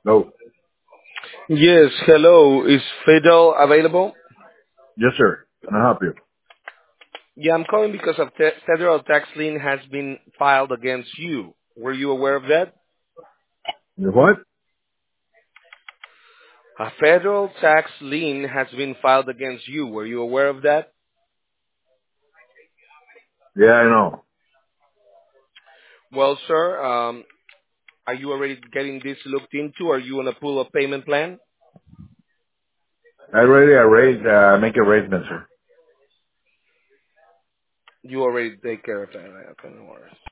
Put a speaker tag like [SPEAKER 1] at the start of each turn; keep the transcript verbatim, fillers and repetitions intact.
[SPEAKER 1] No.
[SPEAKER 2] Yes, hello. Is Fidel available?
[SPEAKER 1] Yes, sir. Can I help you?
[SPEAKER 2] Yeah, I'm calling because a te- federal tax lien has been filed against you. Were you aware of that?
[SPEAKER 1] You what?
[SPEAKER 2] A federal tax lien has been filed against you. Were you aware of that?
[SPEAKER 1] Yeah, I know.
[SPEAKER 2] Well, sir, um, are you already getting this looked into? Are you on a pull of payment plan?
[SPEAKER 1] I already arranged, uh, make arrangements, sir.
[SPEAKER 2] You already take care of that, right? Okay, no worries.